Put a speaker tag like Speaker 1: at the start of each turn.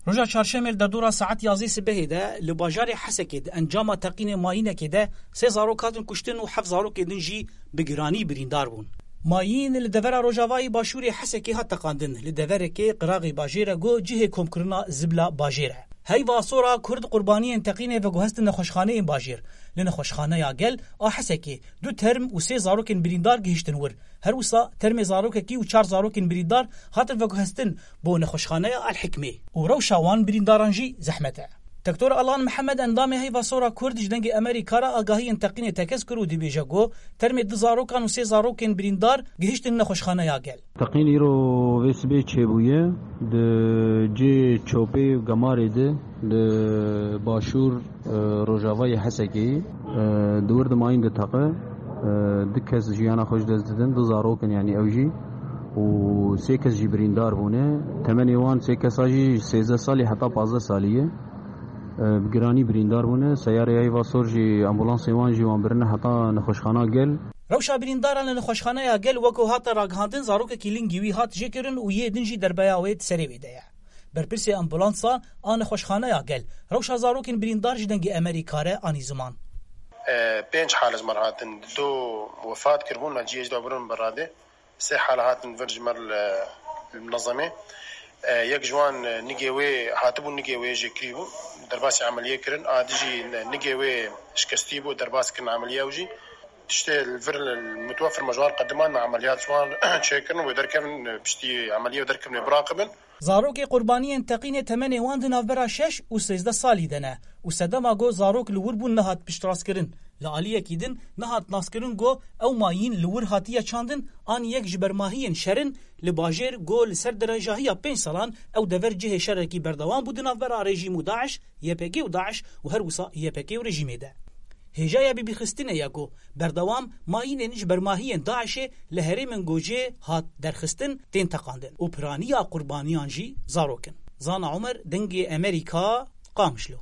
Speaker 1: روجا چهارشنبه در دورا ساعت 11 صبح ده لباجار حسکه انجام تقین ماینه که ده 3000 کاتن کشتن و 7000 کدن جی بگرانی بریندار بون. ماین لدور روجاوای باشوری حسکه ها تقاندن لدور که قراغی باجیره گو جه کمکرنا زبلا باجیره. هی واسورا کرد قربانی انتقینه و گوهست نخوشخانه این باجیر لنخوشخانه یا گل حسکه 2 ترم و 3000 کن بریندار گهشتن ور هر وسا ترم زاروک کی و 4000 کن بریندار هاتن و گوهستن بو نخوشخانه الحکمه و روشاوان بریندارانجی زحمته. دکتور آلان محمد اندام هی واسورا کرد جدنگ امریکا را آگاهی انتقینه تکس کرو دی بیجگو ترم 2000 کن و 3000 کن بریندار گهشتن نخوشخانه یا گل.
Speaker 2: تقینی رو وسبه چبویه د جی چوپی و گماری ده باشور روجاوای حسکی دورد ماین ده تقه دکس جیانا خوش دزدن 2000 کن یعنی اوجی و 3 کس جی بریندار بونه تمنیوان 3 کساجی 13 سالی حتی 15 سالیه بگرانی بریندار بونه سیاره ای واسور جی امبولانس ایوان جی وان برنه حتی نخوشخانه گل
Speaker 1: روشا برینداران لنخوشخانه یا گل وکو هات راگهاندن زاروک کلینگیوی هات جکرن و یه دنجی در بیاوید سری ویده برپرسی امبولانسا آن خوشخانه یا گل روشا زاروکین بریندار جدنگ امریکاره آنی زمان
Speaker 3: 5 حال از مرهاتن 2 وفات کربون نجیج دابرون براده 3 حالات ورج مر المنظمه یک جوان نگیوی هاتبون نگیوی جکریبون درباس عملیه کرن آدیجی نگیوی شکستی بود درباس کرن عملیه وجی تشتي الفر المتوفر مجوال قدمان مع عمليات سوان تشيكن ودركن بشتي عمليه ودركن براقبن
Speaker 1: زاروک قربانی انتقین تمنی واند نافبرا 6 و 13 سالی دنه و سدما گو زاروک لور بون نهات پشتراس کرن لعالیه کیدن نهات ناس کرن گو او ماین لور هاتیه چاندن آن یک جبرماهین شرن لباجر گو لسر درجاهی 5 سالان او دور جه شرکی بردوام بود نافبرا رژیم داعش یپکی و داعش و هر وسا یپکی و رژیم ده هجایا بی خستینه یاگو بردوام ماین نج برماهی داعش لهری من گوجه هات درخستن تین تقاندن و پرانیا قربانیان جی زاروکن زان عمر دنگ امریکا قامشلو